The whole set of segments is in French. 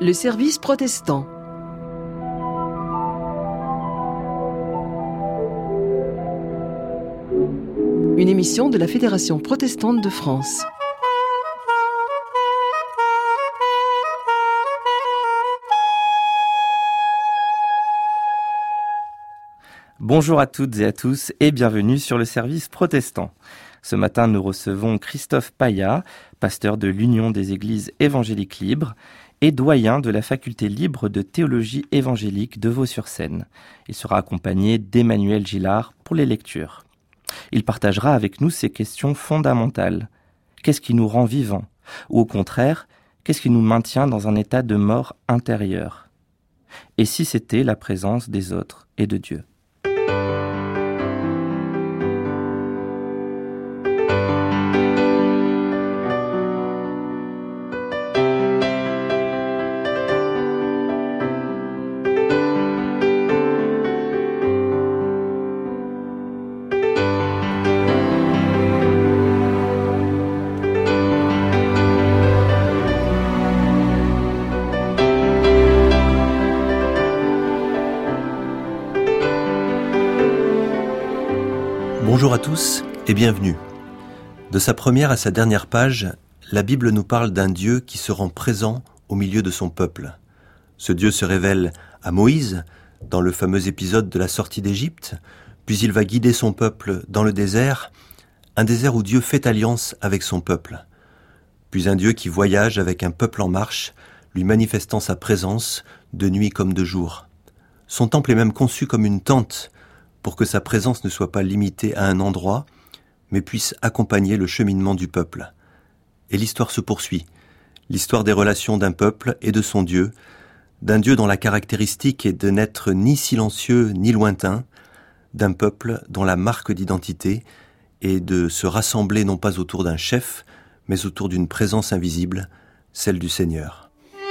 Le service protestant. Une émission de la Fédération protestante de France. Bonjour à toutes et à tous et bienvenue sur le service protestant. Ce matin, nous recevons Christophe Payat, pasteur de l'Union des Églises évangéliques libres et doyen de la faculté libre de théologie évangélique de Vaux-sur-Seine. Il sera accompagné d'Emmanuel Gillard pour les lectures. Il partagera avec nous ces questions fondamentales. Qu'est-ce qui nous rend vivants ? Ou au contraire, qu'est-ce qui nous maintient dans un état de mort intérieure ? Et si c'était la présence des autres et de Dieu ? Bonjour à tous et bienvenue. De sa première à sa dernière page, la Bible nous parle d'un Dieu qui se rend présent au milieu de son peuple. Ce Dieu se révèle à Moïse dans le fameux épisode de la sortie d'Égypte, puis il va guider son peuple dans le désert, un désert où Dieu fait alliance avec son peuple. Puis un Dieu qui voyage avec un peuple en marche, lui manifestant sa présence de nuit comme de jour. Son temple est même conçu comme une tente, pour que sa présence ne soit pas limitée à un endroit, mais puisse accompagner le cheminement du peuple. Et l'histoire se poursuit. L'histoire des relations d'un peuple et de son Dieu, d'un Dieu dont la caractéristique est de n'être ni silencieux ni lointain, d'un peuple dont la marque d'identité est de se rassembler non pas autour d'un chef, mais autour d'une présence invisible, celle du Seigneur.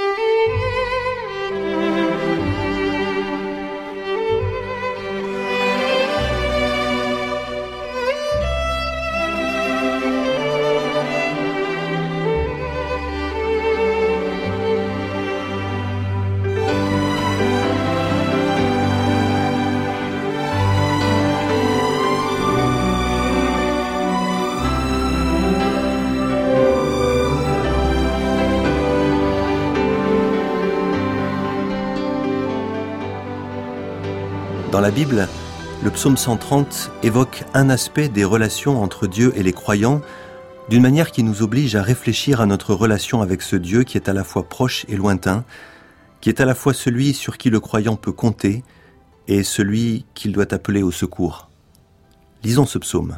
Dans la Bible, le psaume 130 évoque un aspect des relations entre Dieu et les croyants, d'une manière qui nous oblige à réfléchir à notre relation avec ce Dieu qui est à la fois proche et lointain, qui est à la fois celui sur qui le croyant peut compter et celui qu'il doit appeler au secours. Lisons ce psaume.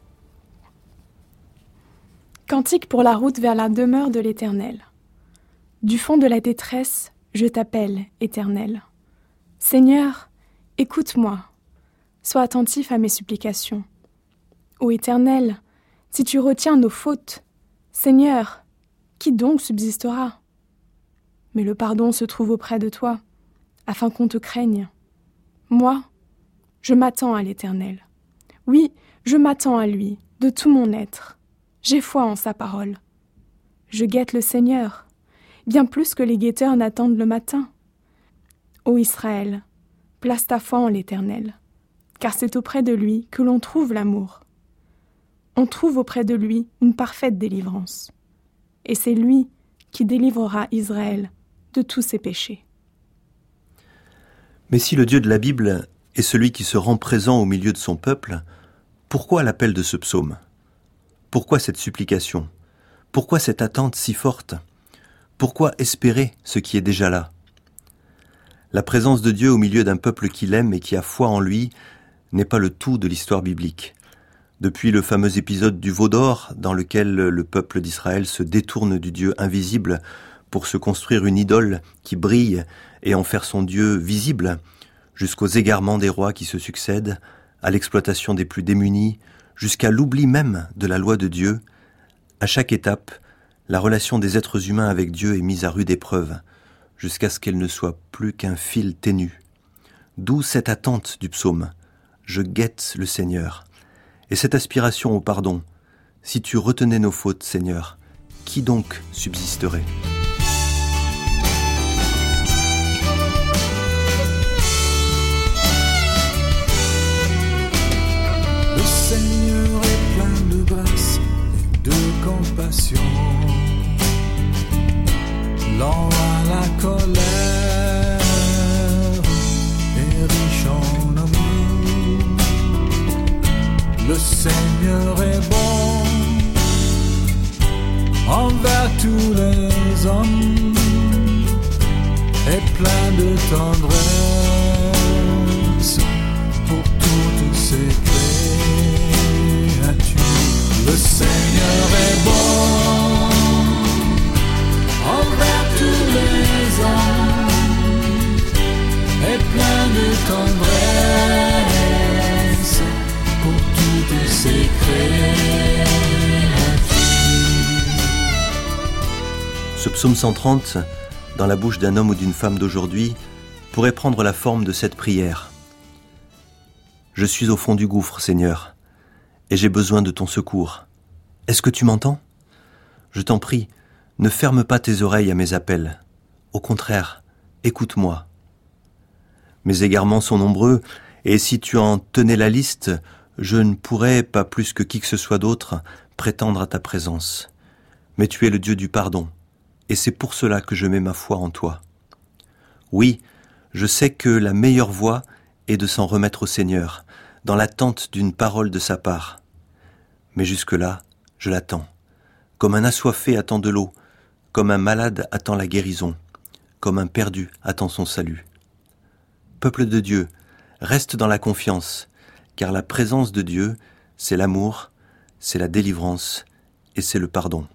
Cantique pour la route vers la demeure de l'Éternel. Du fond de la détresse, je t'appelle, Éternel. Seigneur, écoute-moi, sois attentif à mes supplications. Ô Éternel, si tu retiens nos fautes, Seigneur, qui donc subsistera ? Mais le pardon se trouve auprès de toi, afin qu'on te craigne. Moi, je m'attends à l'Éternel. Oui, je m'attends à lui, de tout mon être. J'ai foi en sa parole. Je guette le Seigneur, bien plus que les guetteurs n'attendent le matin. Ô Israël, place ta foi en l'Éternel, car c'est auprès de lui que l'on trouve l'amour. On trouve auprès de lui une parfaite délivrance. Et c'est lui qui délivrera Israël de tous ses péchés. Mais si le Dieu de la Bible est celui qui se rend présent au milieu de son peuple, pourquoi l'appel de ce psaume ? Pourquoi cette supplication ? Pourquoi cette attente si forte ? Pourquoi espérer ce qui est déjà là ? La présence de Dieu au milieu d'un peuple qui l'aime et qui a foi en lui n'est pas le tout de l'histoire biblique. Depuis le fameux épisode du veau d'or, dans lequel le peuple d'Israël se détourne du Dieu invisible pour se construire une idole qui brille et en faire son Dieu visible, jusqu'aux égarements des rois qui se succèdent, à l'exploitation des plus démunis, jusqu'à l'oubli même de la loi de Dieu, à chaque étape, la relation des êtres humains avec Dieu est mise à rude épreuve, jusqu'à ce qu'elle ne soit plus qu'un fil ténu. D'où cette attente du psaume. Je guette le Seigneur. Et cette aspiration au pardon. Si tu retenais nos fautes, Seigneur, qui donc subsisterait ? Seigneur est plein de grâce et de compassion, lent à la colère et riche en amour. Le Seigneur est bon envers tous les hommes et plein de tendresse pour toutes ses créatures. Le Seigneur est bon envers tous les hommes et plein de tendresse pour toutes ses créatures. Ce psaume 130, dans la bouche d'un homme ou d'une femme d'aujourd'hui, pourrait prendre la forme de cette prière. Je suis au fond du gouffre, Seigneur, et j'ai besoin de ton secours. Est-ce que tu m'entends ? Je t'en prie, ne ferme pas tes oreilles à mes appels. Au contraire, écoute-moi. Mes égarements sont nombreux, et si tu en tenais la liste, je ne pourrais, pas plus que qui que ce soit d'autre, prétendre à ta présence. Mais tu es le Dieu du pardon, et c'est pour cela que je mets ma foi en toi. Oui, je sais que la meilleure voie est de s'en remettre au Seigneur, dans l'attente d'une parole de sa part. Mais jusque-là, je l'attends, comme un assoiffé attend de l'eau, comme un malade attend la guérison, comme un perdu attend son salut. Peuple de Dieu, reste dans la confiance, car la présence de Dieu, c'est l'amour, c'est la délivrance et c'est le pardon.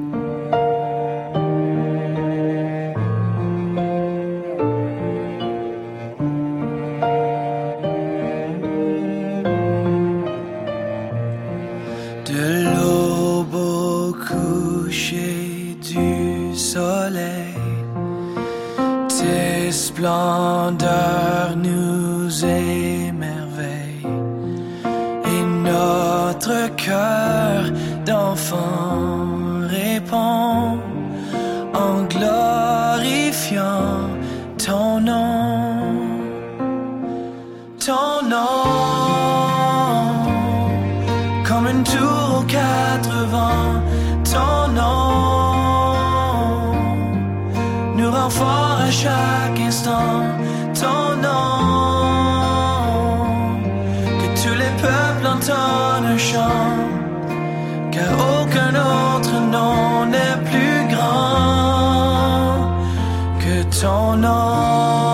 Splendeur nous émerveille et notre cœur d'enfant répond en glorifiant ton nom, comme une tour aux 4 vents, ton nom nous rend fort à chaque instant, ton nom, que tous les peuples entendent un chant, car aucun autre nom n'est plus grand que ton nom.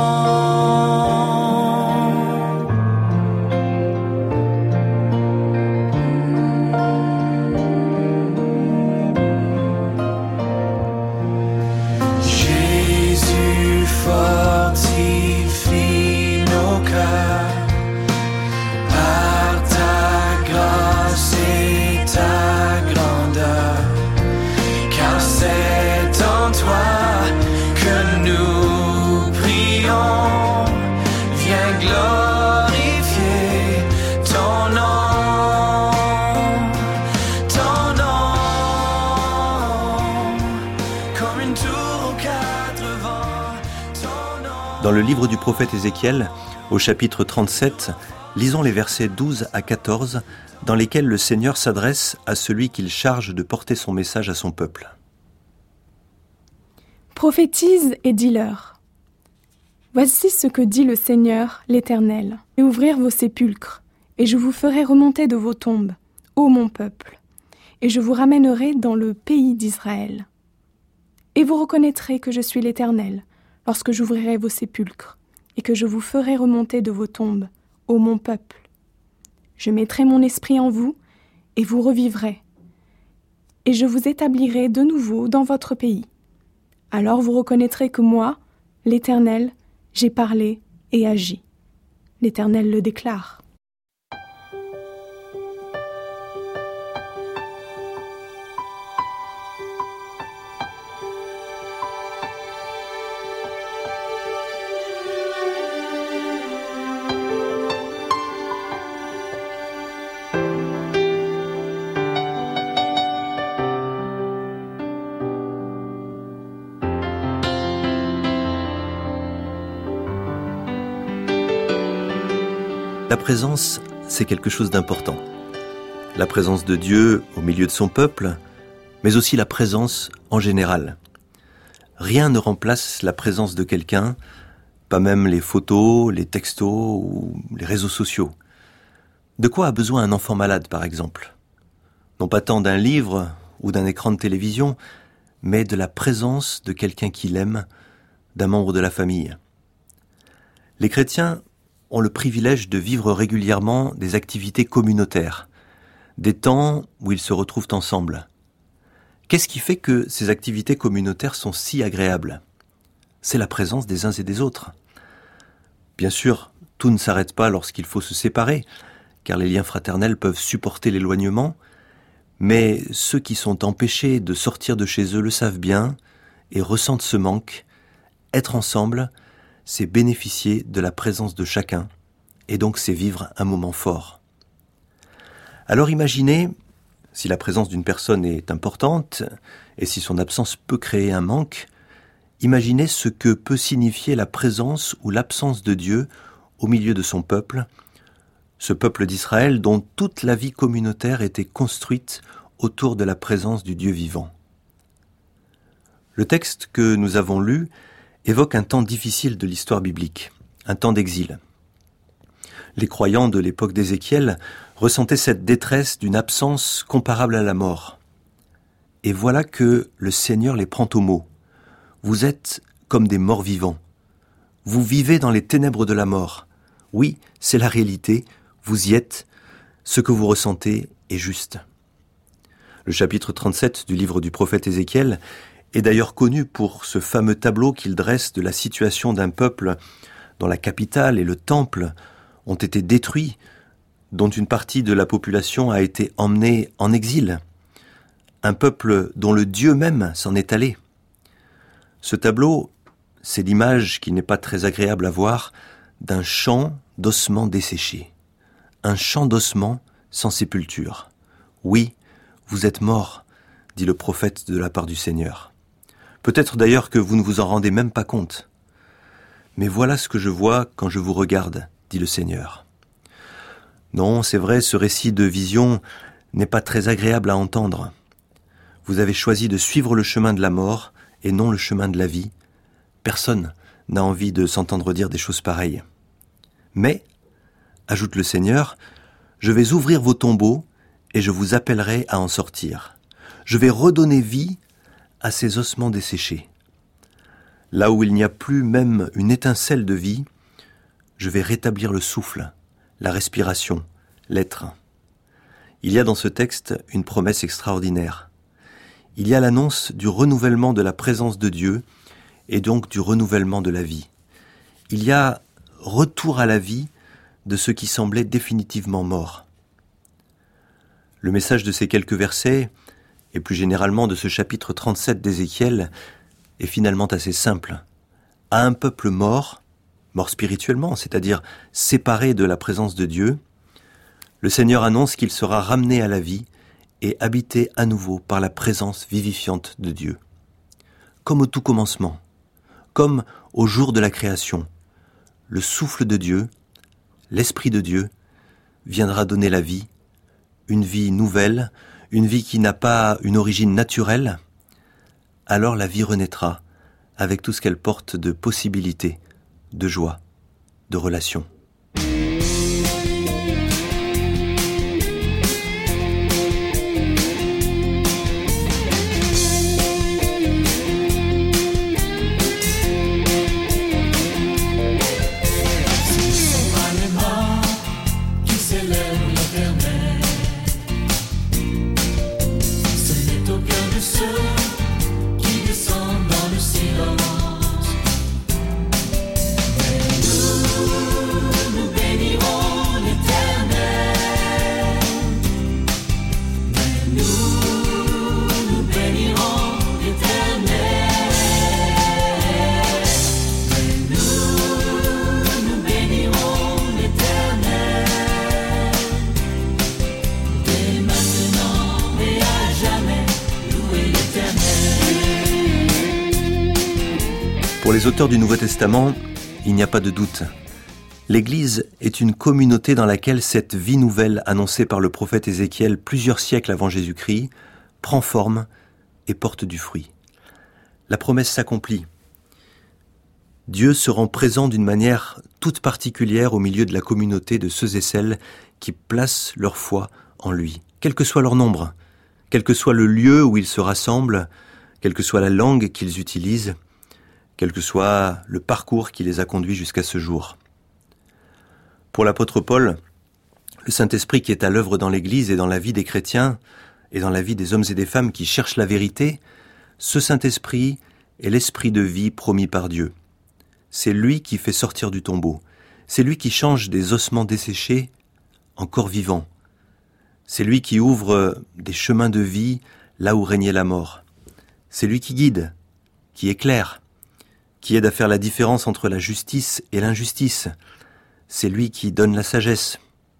Dans le livre du prophète Ézéchiel, au chapitre 37, lisons les versets 12 à 14, dans lesquels le Seigneur s'adresse à celui qu'il charge de porter son message à son peuple. Prophétise et dis-leur. Voici ce que dit le Seigneur, l'Éternel. Et ouvrir vos sépulcres, et je vous ferai remonter de vos tombes, ô mon peuple, et je vous ramènerai dans le pays d'Israël. Et vous reconnaîtrez que je suis l'Éternel, lorsque j'ouvrirai vos sépulcres, et que je vous ferai remonter de vos tombes, ô mon peuple. Je mettrai mon esprit en vous, et vous revivrez, et je vous établirai de nouveau dans votre pays. Alors vous reconnaîtrez que moi, l'Éternel, j'ai parlé et agi. L'Éternel le déclare. La présence, c'est quelque chose d'important. La présence de Dieu au milieu de son peuple, mais aussi la présence en général. Rien ne remplace la présence de quelqu'un, pas même les photos, les textos ou les réseaux sociaux. De quoi a besoin un enfant malade, par exemple ? Non pas tant d'un livre ou d'un écran de télévision, mais de la présence de quelqu'un qui l'aime, d'un membre de la famille. Les chrétiens ont le privilège de vivre régulièrement des activités communautaires, des temps où ils se retrouvent ensemble. Qu'est-ce qui fait que ces activités communautaires sont si agréables ? C'est la présence des uns et des autres. Bien sûr, tout ne s'arrête pas lorsqu'il faut se séparer, car les liens fraternels peuvent supporter l'éloignement, mais ceux qui sont empêchés de sortir de chez eux le savent bien et ressentent ce manque. Être ensemble, c'est bénéficier de la présence de chacun, et donc c'est vivre un moment fort. Alors imaginez, si la présence d'une personne est importante, et si son absence peut créer un manque, imaginez ce que peut signifier la présence ou l'absence de Dieu au milieu de son peuple, ce peuple d'Israël dont toute la vie communautaire était construite autour de la présence du Dieu vivant. Le texte que nous avons lu évoque un temps difficile de l'histoire biblique, un temps d'exil. Les croyants de l'époque d'Ézéchiel ressentaient cette détresse d'une absence comparable à la mort. Et voilà que le Seigneur les prend au mot. Vous êtes comme des morts vivants. Vous vivez dans les ténèbres de la mort. Oui, c'est la réalité, vous y êtes. Ce que vous ressentez est juste. Le chapitre 37 du livre du prophète Ézéchiel est d'ailleurs connu pour ce fameux tableau qu'il dresse de la situation d'un peuple dont la capitale et le temple ont été détruits, dont une partie de la population a été emmenée en exil. Un peuple dont le Dieu même s'en est allé. Ce tableau, c'est l'image qui n'est pas très agréable à voir d'un champ d'ossements desséchés. Un champ d'ossements sans sépulture. Oui, vous êtes morts, dit le prophète de la part du Seigneur. Peut-être d'ailleurs que vous ne vous en rendez même pas compte. Mais voilà ce que je vois quand je vous regarde, dit le Seigneur. Non, c'est vrai, ce récit de vision n'est pas très agréable à entendre. Vous avez choisi de suivre le chemin de la mort et non le chemin de la vie. Personne n'a envie de s'entendre dire des choses pareilles. Mais, ajoute le Seigneur, je vais ouvrir vos tombeaux et je vous appellerai à en sortir. Je vais redonner vie à ces ossements desséchés. Là où il n'y a plus même une étincelle de vie, je vais rétablir le souffle, la respiration, l'être. Il y a dans ce texte une promesse extraordinaire. Il y a l'annonce du renouvellement de la présence de Dieu et donc du renouvellement de la vie. Il y a retour à la vie de ceux qui semblaient définitivement morts. Le message de ces quelques versets, et plus généralement de ce chapitre 37 d'Ézéchiel, est finalement assez simple. À un peuple mort spirituellement, c'est-à-dire séparé de la présence de Dieu, le Seigneur annonce qu'il sera ramené à la vie et habité à nouveau par la présence vivifiante de Dieu. Comme au tout commencement, comme au jour de la création, le souffle de Dieu, l'Esprit de Dieu, viendra donner la vie, une vie nouvelle, une vie qui n'a pas une origine naturelle. Alors la vie renaîtra avec tout ce qu'elle porte de possibilités, de joie, de relations. Pour les auteurs du Nouveau Testament, il n'y a pas de doute. L'Église est une communauté dans laquelle cette vie nouvelle annoncée par le prophète Ézéchiel plusieurs siècles avant Jésus-Christ prend forme et porte du fruit. La promesse s'accomplit. Dieu se rend présent d'une manière toute particulière au milieu de la communauté de ceux et celles qui placent leur foi en lui, quel que soit leur nombre, quel que soit le lieu où ils se rassemblent, quelle que soit la langue qu'ils utilisent, quel que soit le parcours qui les a conduits jusqu'à ce jour. Pour l'apôtre Paul, le Saint-Esprit qui est à l'œuvre dans l'Église et dans la vie des chrétiens et dans la vie des hommes et des femmes qui cherchent la vérité, ce Saint-Esprit est l'esprit de vie promis par Dieu. C'est lui qui fait sortir du tombeau. C'est lui qui change des ossements desséchés en corps vivants. C'est lui qui ouvre des chemins de vie là où régnait la mort. C'est lui qui guide, qui éclaire, qui aide à faire la différence entre la justice et l'injustice. C'est lui qui donne la sagesse.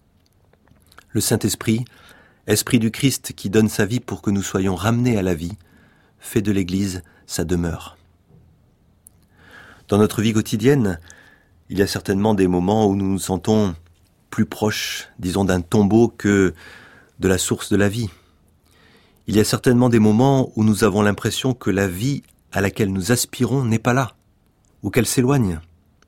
Le Saint-Esprit, Esprit du Christ qui donne sa vie pour que nous soyons ramenés à la vie, fait de l'Église sa demeure. Dans notre vie quotidienne, il y a certainement des moments où nous nous sentons plus proches, disons, d'un tombeau que de la source de la vie. Il y a certainement des moments où nous avons l'impression que la vie à laquelle nous aspirons n'est pas là, ou qu'elle s'éloigne.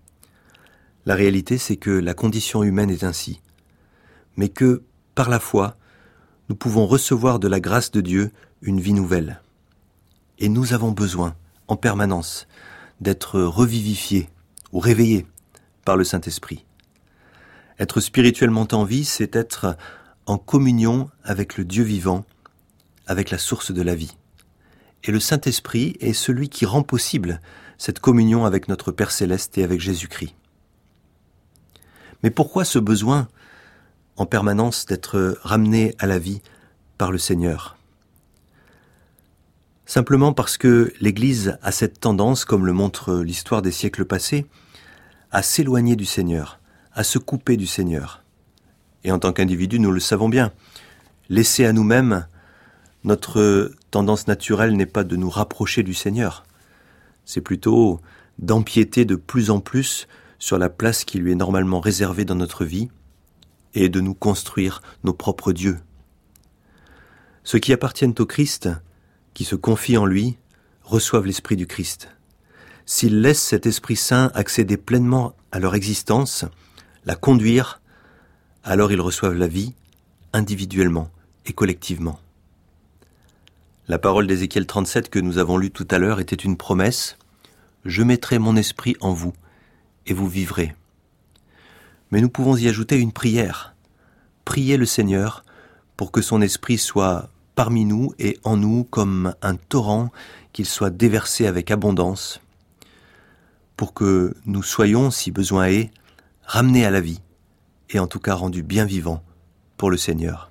La réalité, c'est que la condition humaine est ainsi, mais que, par la foi, nous pouvons recevoir de la grâce de Dieu une vie nouvelle. Et nous avons besoin, en permanence, d'être revivifiés ou réveillés par le Saint-Esprit. Être spirituellement en vie, c'est être en communion avec le Dieu vivant, avec la source de la vie. Et le Saint-Esprit est celui qui rend possible cette communion avec notre Père Céleste et avec Jésus-Christ. Mais pourquoi ce besoin en permanence d'être ramené à la vie par le Seigneur ? Simplement parce que l'Église a cette tendance, comme le montre l'histoire des siècles passés, à s'éloigner du Seigneur, à se couper du Seigneur. Et en tant qu'individu, nous le savons bien, laissés à nous-mêmes, notre tendance naturelle n'est pas de nous rapprocher du Seigneur. C'est plutôt d'empiéter de plus en plus sur la place qui lui est normalement réservée dans notre vie et de nous construire nos propres dieux. Ceux qui appartiennent au Christ, qui se confient en lui, reçoivent l'Esprit du Christ. S'ils laissent cet Esprit Saint accéder pleinement à leur existence, la conduire, alors ils reçoivent la vie individuellement et collectivement. La parole d'Ézéchiel 37 que nous avons lue tout à l'heure était une promesse. « Je mettrai mon esprit en vous, et vous vivrez. » Mais nous pouvons y ajouter une prière. Priez le Seigneur pour que son esprit soit parmi nous et en nous comme un torrent, qu'il soit déversé avec abondance, pour que nous soyons, si besoin est, ramenés à la vie, et en tout cas rendus bien vivants pour le Seigneur.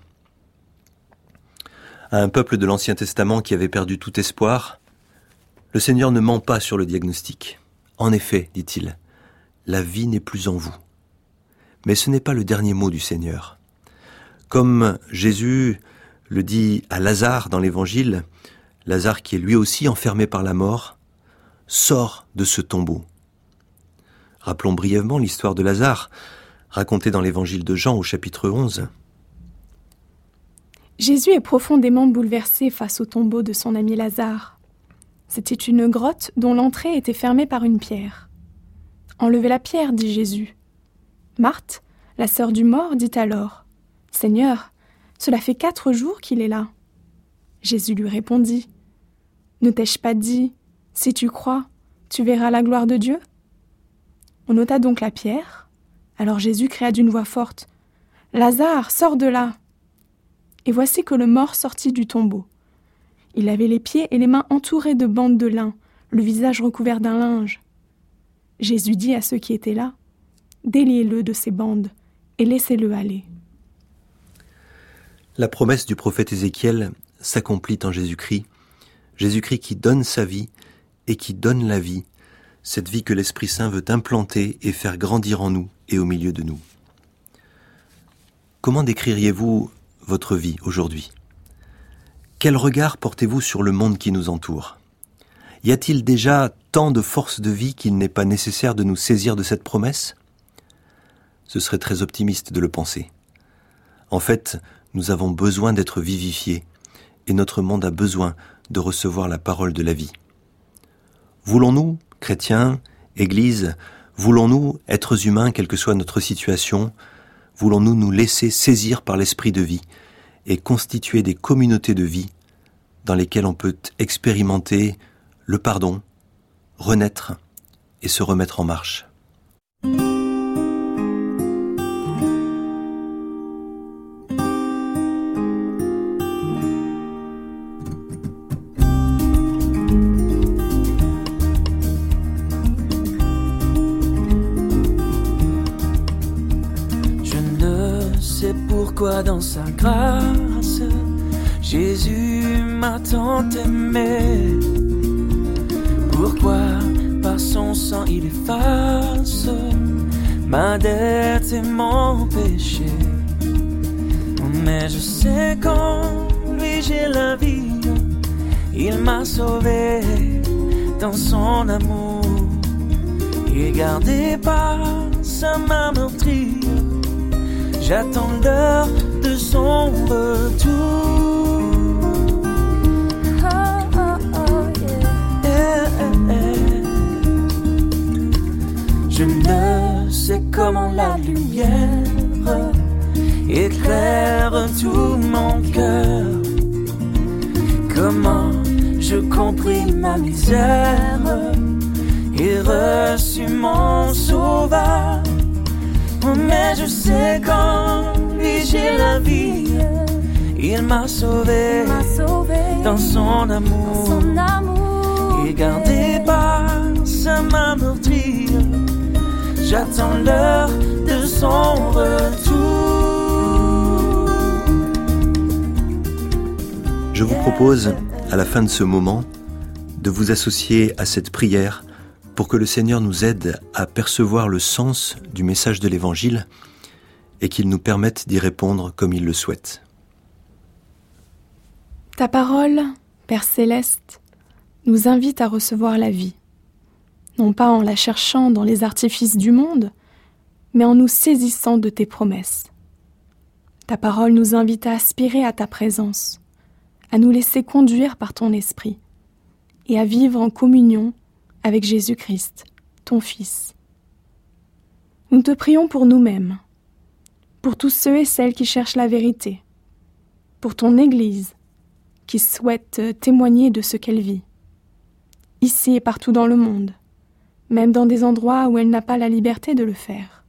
À un peuple de l'Ancien Testament qui avait perdu tout espoir, le Seigneur ne ment pas sur le diagnostic. En effet, dit-il, la vie n'est plus en vous. Mais ce n'est pas le dernier mot du Seigneur. Comme Jésus le dit à Lazare dans l'Évangile, Lazare qui est lui aussi enfermé par la mort, sort de ce tombeau. Rappelons brièvement l'histoire de Lazare, racontée dans l'Évangile de Jean au chapitre 11. Jésus est profondément bouleversé face au tombeau de son ami Lazare. C'était une grotte dont l'entrée était fermée par une pierre. « Enlevez la pierre, dit Jésus. » Marthe, la sœur du mort, dit alors « Seigneur, cela fait 4 jours qu'il est là. » Jésus lui répondit « Ne t'ai-je pas dit, si tu crois, tu verras la gloire de Dieu ?» On ôta donc la pierre. Alors Jésus cria d'une voix forte « Lazare, sors de là !» Et voici que le mort sortit du tombeau. Il avait les pieds et les mains entourés de bandes de lin, le visage recouvert d'un linge. Jésus dit à ceux qui étaient là « Déliez-le de ces bandes et laissez-le aller. » La promesse du prophète Ézéchiel s'accomplit en Jésus-Christ. Jésus-Christ qui donne sa vie et qui donne la vie, cette vie que l'Esprit Saint veut implanter et faire grandir en nous et au milieu de nous. Comment décririez-vous votre vie aujourd'hui ? Quel regard portez-vous sur le monde qui nous entoure ? Y a-t-il déjà tant de force de vie qu'il n'est pas nécessaire de nous saisir de cette promesse ? Ce serait très optimiste de le penser. En fait, nous avons besoin d'être vivifiés, et notre monde a besoin de recevoir la parole de la vie. Voulons-nous, chrétiens, Église, voulons-nous, êtres humains, quelle que soit notre situation, voulons-nous nous laisser saisir par l'esprit de vie et constituer des communautés de vie dans lesquelles on peut expérimenter le pardon, renaître et se remettre en marche. Pourquoi dans sa grâce Jésus m'a tant aimé? Pourquoi par son sang il efface ma dette et mon péché? Mais je sais qu'en lui j'ai la vie. Il m'a sauvé dans son amour et gardé par sa main meurtrie. J'attends l'heure de son retour. Je ne sais comment la lumière éclaire tout mon cœur. Comment je compris ma misère et reçu mon sauveur. Mais je sais qu'en lui j'ai la vie. Il m'a sauvé dans son amour, et gardé par sa main meurtrie. J'attends l'heure de son retour. Je vous propose, à la fin de ce moment, de vous associer à cette prière pour que le Seigneur nous aide à percevoir le sens du message de l'Évangile et qu'il nous permette d'y répondre comme il le souhaite. Ta parole, Père Céleste, nous invite à recevoir la vie, non pas en la cherchant dans les artifices du monde, mais en nous saisissant de tes promesses. Ta parole nous invite à aspirer à ta présence, à nous laisser conduire par ton esprit et à vivre en communion avec Jésus-Christ, ton Fils. Nous te prions pour nous-mêmes, pour tous ceux et celles qui cherchent la vérité, pour ton Église, qui souhaite témoigner de ce qu'elle vit, ici et partout dans le monde, même dans des endroits où elle n'a pas la liberté de le faire.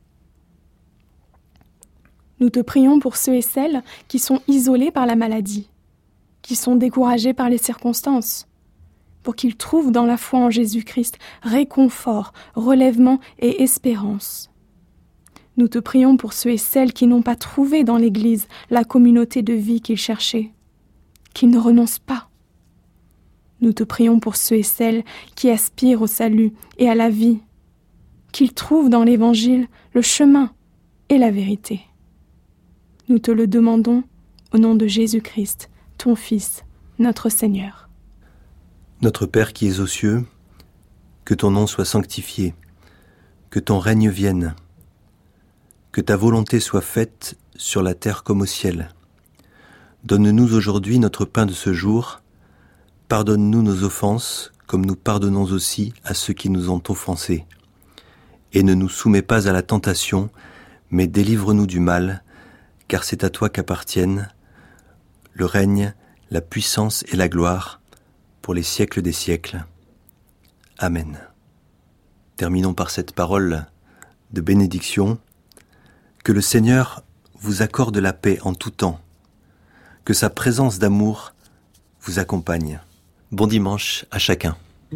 Nous te prions pour ceux et celles qui sont isolés par la maladie, qui sont découragés par les circonstances, pour qu'ils trouvent dans la foi en Jésus-Christ réconfort, relèvement et espérance. Nous te prions pour ceux et celles qui n'ont pas trouvé dans l'Église la communauté de vie qu'ils cherchaient, qu'ils ne renoncent pas. Nous te prions pour ceux et celles qui aspirent au salut et à la vie, qu'ils trouvent dans l'Évangile le chemin et la vérité. Nous te le demandons au nom de Jésus-Christ, ton Fils, notre Seigneur. Notre Père qui es aux cieux, que ton nom soit sanctifié, que ton règne vienne, que ta volonté soit faite sur la terre comme au ciel. Donne-nous aujourd'hui notre pain de ce jour, pardonne-nous nos offenses, comme nous pardonnons aussi à ceux qui nous ont offensés. Et ne nous soumets pas à la tentation, mais délivre-nous du mal, car c'est à toi qu'appartiennent le règne, la puissance et la gloire, pour les siècles des siècles. Amen. Terminons par cette parole de bénédiction. Que le Seigneur vous accorde la paix en tout temps. Que sa présence d'amour vous accompagne. Bon dimanche à chacun.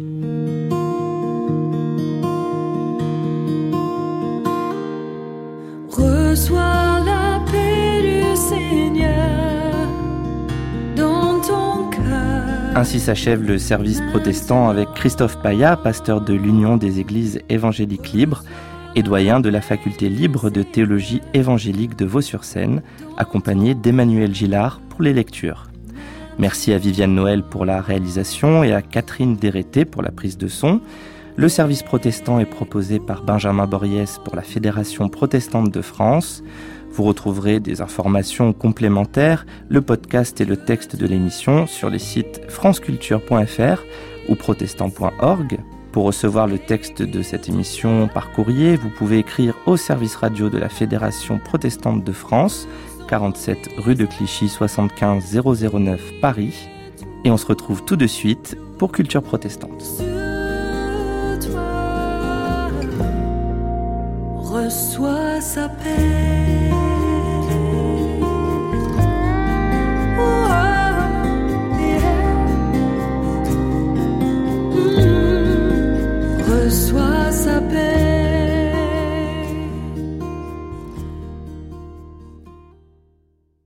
Reçois la paix du Seigneur dans ton cœur. Ainsi s'achève le service protestant avec Christophe Paya, pasteur de l'Union des Églises évangéliques libres et doyen de la faculté libre de théologie évangélique de Vaux-sur-Seine, accompagné d'Emmanuel Gillard pour les lectures. Merci à Viviane Noël pour la réalisation et à Catherine Dérété pour la prise de son. Le service protestant est proposé par Benjamin Borriès pour la Fédération protestante de France. Vous retrouverez des informations complémentaires, le podcast et le texte de l'émission sur les sites franceculture.fr ou protestant.org. Pour recevoir le texte de cette émission par courrier, vous pouvez écrire au service radio de la Fédération protestante de France, 47 rue de Clichy, 75 009 Paris. Et on se retrouve tout de suite pour Culture protestante. Reçois sa paix.